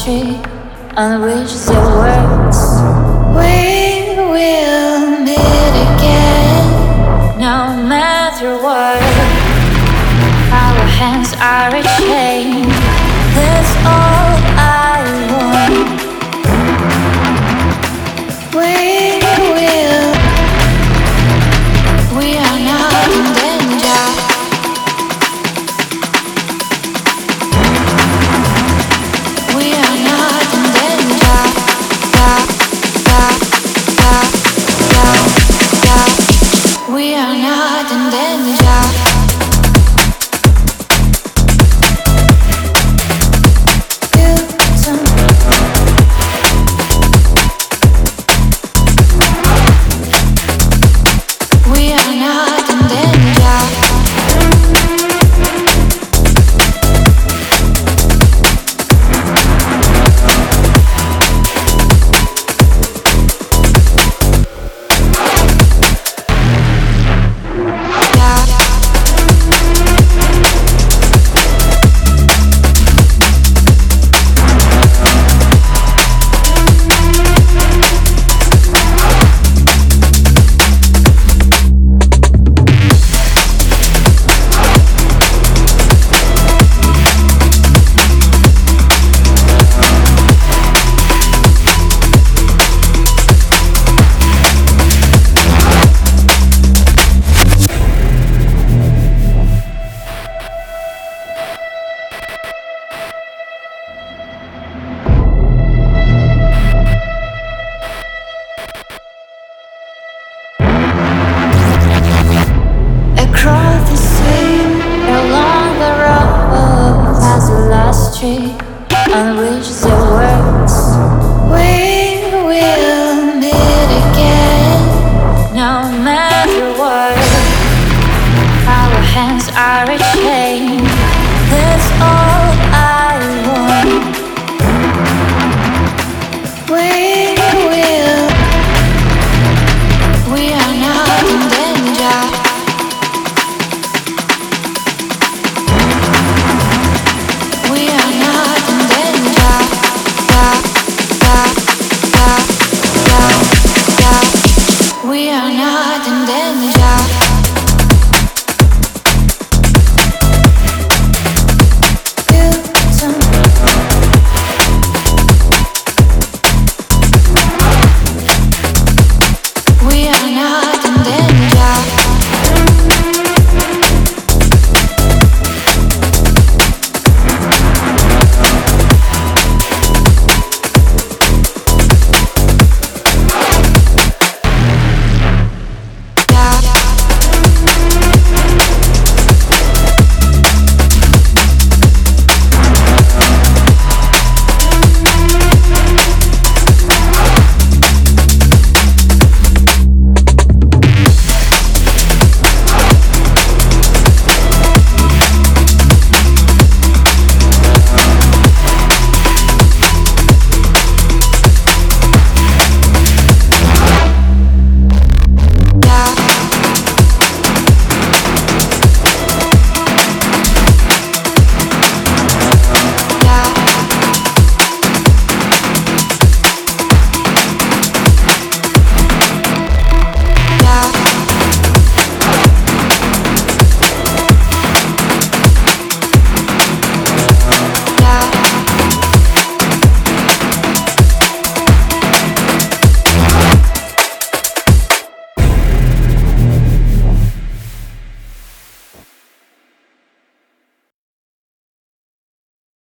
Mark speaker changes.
Speaker 1: tree on which the words we will meet again. No matter what, our hands are a chain. That's all I want. We are not in danger. We are not in danger. We are not in danger. Across the sea, along the road, past the last tree on which the words we will meet again. No matter what, our hands are a chain. That's all I want.